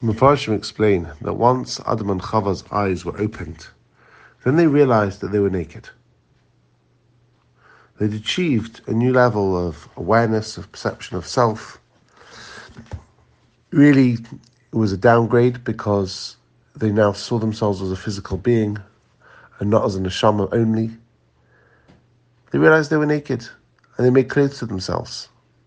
Mepharshim explain that once Adam and Chava's eyes were opened, then they realized that they were naked. They'd achieved a new level of awareness, of perception of self. Really, it was a downgrade because they now saw themselves as a physical being and not as a neshama only. They realized they were naked and they made clothes to themselves.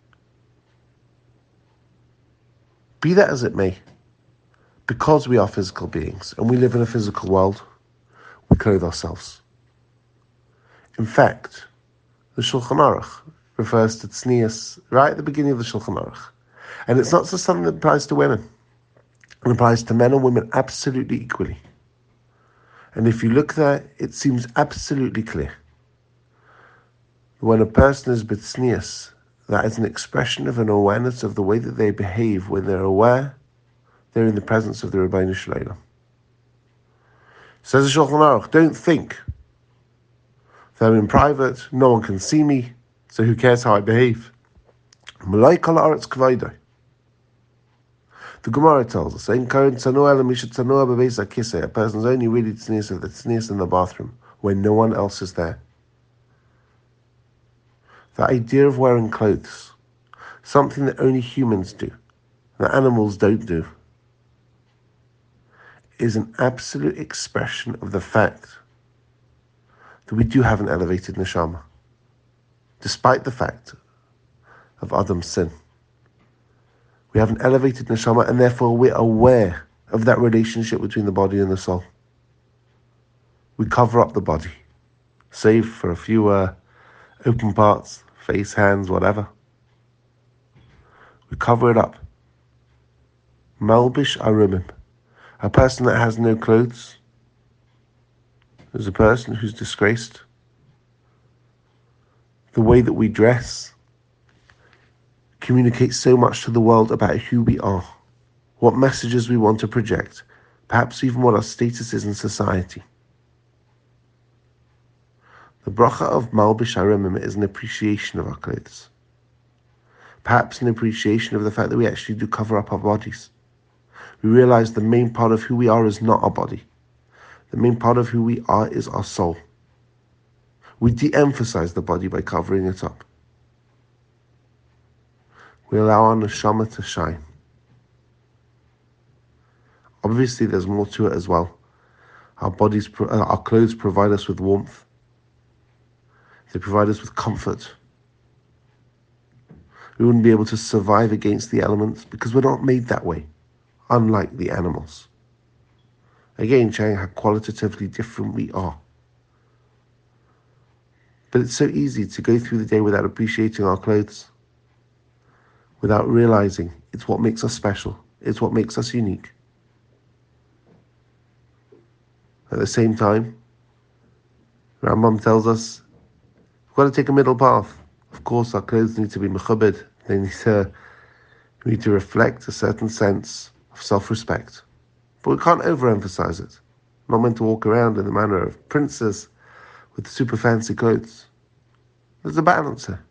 Be that as it may, because we are physical beings and we live in a physical world, we clothe ourselves. In fact, the Shulchan Aruch refers to tznius right at the beginning of the Shulchan Aruch. And it's not just something that applies to women. It applies to men and women absolutely equally. And if you look there, it seems absolutely clear. When a person is b'tznius, that is an expression of an awareness of the way that they behave when they're aware they're in the presence of the Ribbono Shel Olam. Says the Shulchan Aruch, don't think that I'm in private, no one can see me, so who cares how I behave? Malay kol haaretz k'vodo. The Gemara tells us, a person's only really tznius if the tznius in the bathroom, when no one else is there. The idea of wearing clothes, something that only humans do, that animals don't do, is an absolute expression of the fact that we do have an elevated neshama, despite the fact of Adam's sin. We have an elevated neshama, and therefore we're aware of that relationship between the body and the soul. We cover up the body, save for a few open parts, face, hands, whatever. We cover it up. Malbish arumim. A person that has no clothes is a person who's disgraced. The way that we dress communicates so much to the world about who we are, what messages we want to project, perhaps even what our status is in society. The bracha of Malbish Arumim is an appreciation of our clothes. Perhaps an appreciation of the fact that we actually do cover up our bodies. We realize the main part of who we are is not our body. The main part of who we are is our soul. We de-emphasize the body by covering it up. We allow our neshama to shine. Obviously, there's more to it as well. Our clothes provide us with warmth. They provide us with comfort. We wouldn't be able to survive against the elements because we're not made that way, unlike the animals. Again, showing how qualitatively different we are. But it's so easy to go through the day without appreciating our clothes, without realizing it's what makes us special, it's what makes us unique. At the same time, Rambam tells us we've got to take a middle path. Of course, our clothes need to be mechabed. We need to reflect a certain sense of self-respect. But we can't overemphasize it. We're not meant to walk around in the manner of princes with super fancy clothes. There's a balance here.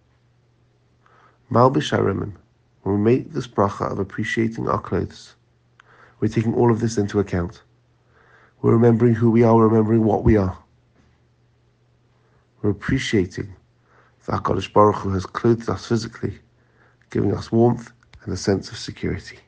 Malbish Arumim, when we make this bracha of appreciating our clothes, we're taking all of this into account. We're remembering who we are, we're remembering what we are. We're appreciating that HaKadosh Baruch Hu has clothed us physically, giving us warmth and a sense of security.